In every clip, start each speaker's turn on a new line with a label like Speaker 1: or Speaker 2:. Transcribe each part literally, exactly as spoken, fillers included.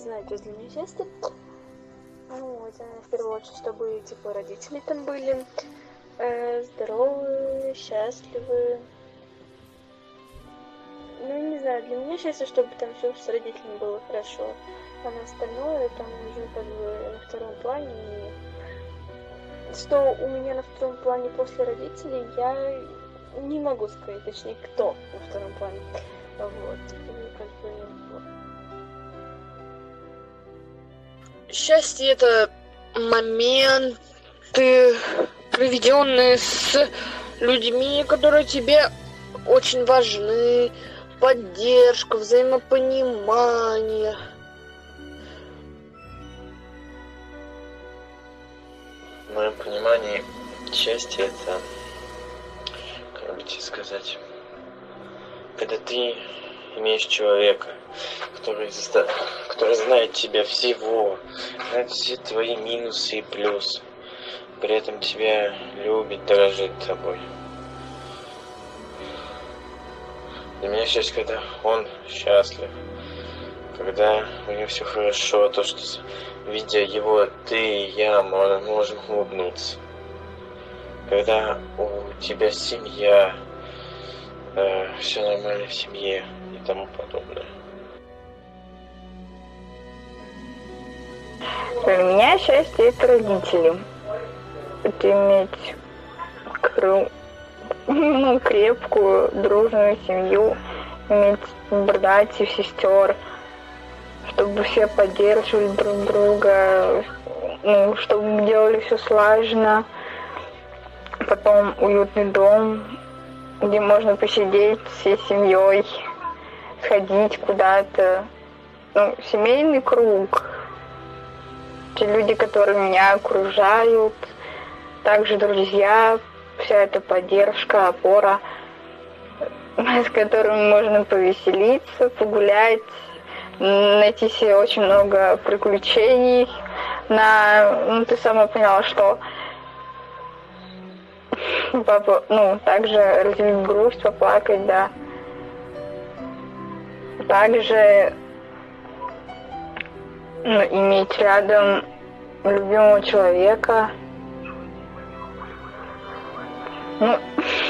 Speaker 1: знаю, то есть для меня счастье. Вот, в первую очередь, чтобы, типа, родители там были э, здоровые, счастливые. Ну, не знаю, для меня счастье, чтобы там все с родителями было хорошо. А на остальное там уже как бы на втором плане. И что у меня на втором плане после родителей, я не могу сказать, точнее, кто на втором плане. Вот. И как бы вот.
Speaker 2: Счастье — это моменты, проведенные с людьми, которые тебе очень важны, поддержка, взаимопонимание.
Speaker 3: В моем понимании счастье — это, как бы тебе сказать, когда ты имеешь человека, который, заста... который знает тебя всего, знает все твои минусы и плюсы, при этом тебя любит, дорожит тобой. Для меня счастье, когда он счастлив, когда у него все хорошо, то, что, видя его, ты и я можем улыбнуться. Когда у тебя семья, э, все нормально в семье и тому подобное.
Speaker 4: Для меня счастье — это родители. Это иметь кру... ну, крепкую, дружную семью, иметь братьев, сестер, чтобы все поддерживали друг друга, ну, чтобы делали все слаженно. Потом уютный дом, где можно посидеть всей семьей, сходить куда-то. Ну, семейный круг. Те люди, которые меня окружают, также друзья, вся эта поддержка, опора, с которыми можно повеселиться, погулять, найти себе очень много приключений. На, ну, ты сама поняла, что папа, ну, также разделить грусть, поплакать, да. Также, ну, иметь рядом любимого человека. Ну,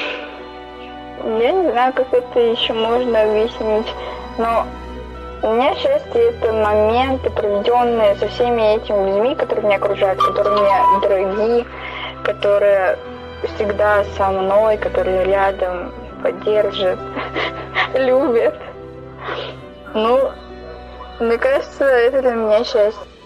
Speaker 4: я не знаю, как это еще можно объяснить, но у меня счастье — это моменты, проведенные со всеми этими людьми, которые меня окружают, которые мне дороги, которые всегда со мной, которые рядом, поддержат, любят. Ну, мне кажется, это для меня счастье.